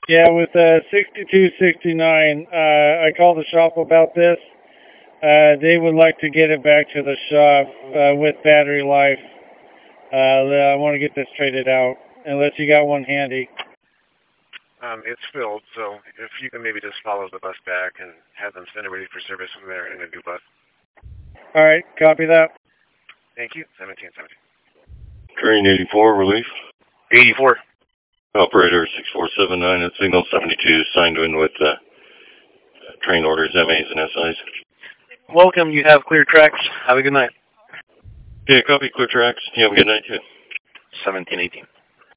Yeah, with 6269, I called the shop about this. They would like to get it back to the shop with battery life. I want to get this traded out, unless you got one handy. It's filled, so if you can maybe just follow the bus back and have them send it ready for service from there in a new bus. All right, copy that. Thank you. 1717. Train 84, relief. 84. Operator 6479 at signal 72, signed in with train orders, MAs and SIs. Welcome, you have clear tracks. Have a good night. Yeah, copy, clear tracks. You have a good night too. 1718.